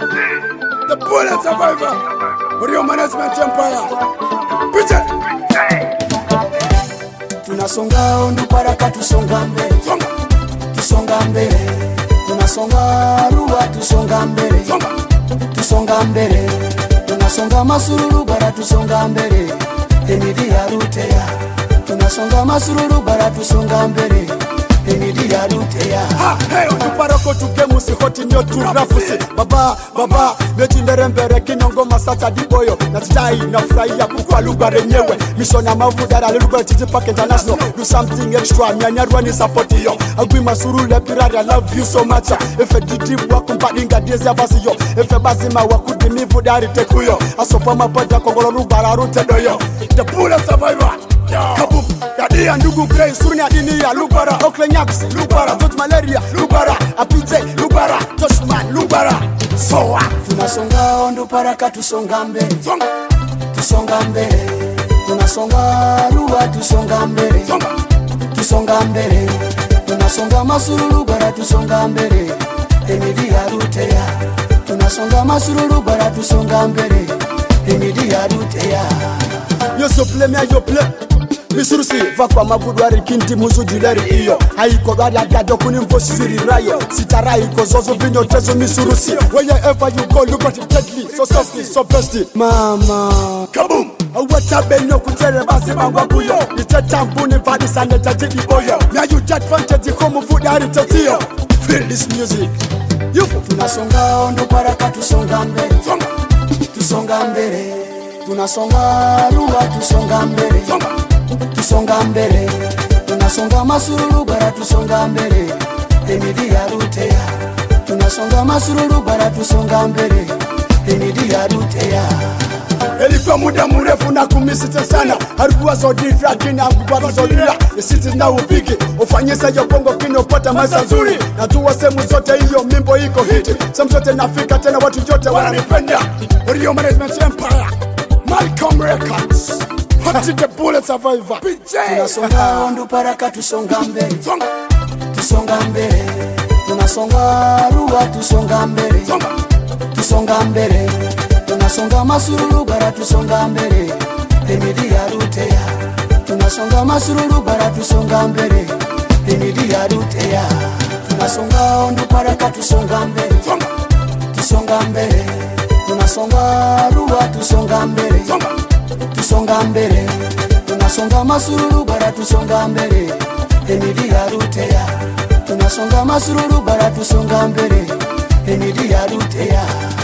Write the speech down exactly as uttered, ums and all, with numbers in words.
The Bullet Survivor, Rio Management Empire. Piche. Tunasonga ondu paraka tusonga mbele. Songa. Tusonga mbele. Tunasonga ruwa tusonga mbele. Songa. Tusonga mbele. Tunasonga masururu bara tusonga mbele. Emidi ya ruteya. Tunasonga masururu bara tusonga mbele. Emidi ya ruteya. Ha, hey, ondu parako tuke musi hoti nyotu rafusi. Baba, baba, mechi nderembere kinongo masata diboyo. Na titai na furaia kukwa lugha renyewe. Mishona mavudara lugha titi park international. Do something extra, nyanyarwa ni support yo. Agui masurule pirari, I love you so much. Efe didribu wakumpadinga diezi avasi yo. Efe bazima wakudimi vudari tekuyo. Asopa mapoja kongolo rubara rute doyo. The Bullet Survivor. Kaboom, Yadi and Dugu Gray, Surni Adinia, Lubara, Oakland Yaks, Lubara, Tot Malaria, Lubara, Apite, Lubara, Toshman, Lubara, Soa. Tunasonga ondu paraka tusonga mbele. Songa. Tusonga mbele. Tunasonga ruwa tusonga mbele. Songa. Tusonga mbele. Tunasonga masururu bara tusonga mbele. Emidi ya ruteya. Tunasonga masururu bara tusonga mbele. Emidi ya ruteya. Yo so play me yo play. Misurusi vakwa mavudwari kinti musu dileri iyo. Haiko rari agado kuni mfosi siri rayo. Sitara iko zozo vinyo tezo misurusi. Wherever you go look at it deadly. So softly, so bestie. Mama Kaboom. Awata benyo kutere basi mangwakuyo. Ite tampuni vadi sane tajidi boyo. Now you jet fantasy komu fudari tatiyo. Feel this music. Yufu. Tunasonga ondu paraka tusonga mbele. Songa. Tusonga mbele. Tunasonga ruwa tusonga mbele. Songa. Tusonga mbele. Tunasonga masururu bara tusonga mbele. Emidi ya ruteya. Tunasonga masururu bara tusonga mbele. Emidi ya ruteya. Ilikuwa muda mrefu na kumisite sana. Harukuwa zodifra kina kubatu zodira. Isiti na upiki ufanyisa yo bongo kino pata maisha nzuri. Na tuwa semu zote hiyo mimbo iko hiti. Semu zote nafika tena watu jote wananipenda. Rio Management Empire, Malcolm Records, Hoti the Bullet Survivor. Tunasonga ondu paraka tusonga mbele. Songa. Tusonga mbele. Tunasonga ruwa tusonga mbele. Songa. Tusonga mbele. Tunasonga masururu bara tusonga mbele. Emidi ya ruteya. Tunasonga masururu bara tusonga mbele. Emidi ya ruteya. Tunasonga ondu paraka tusonga mbele. Songa. Tusonga mbele. Tunasonga ruwa tusonga mbele. Songa. Tusonga mbele. Tunasonga masururu bara tusonga mbele. Emidi ya ruteya. Tunasonga masururu bara tusonga mbele. Emidi ya ruteya.